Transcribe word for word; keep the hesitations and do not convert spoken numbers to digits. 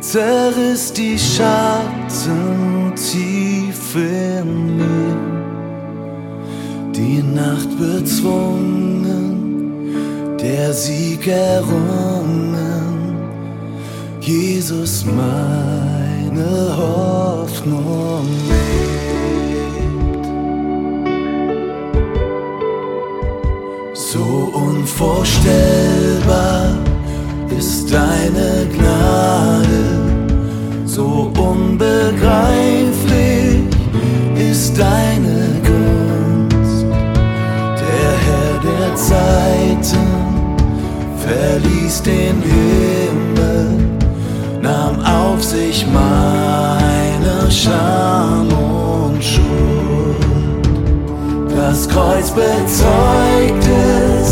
zerriss die Schatten tief in mir, die Nacht bezwungen, der Sieg errungen, Jesus meine Hoffnung lebt. So unvorstellbar ist deine Gnade, so unbegreiflich ist deine Gunst. Der Herr der Zeiten verließ den Himmel, nahm auf sich meine Scham und Schuld. Das Kreuz bezeugt es,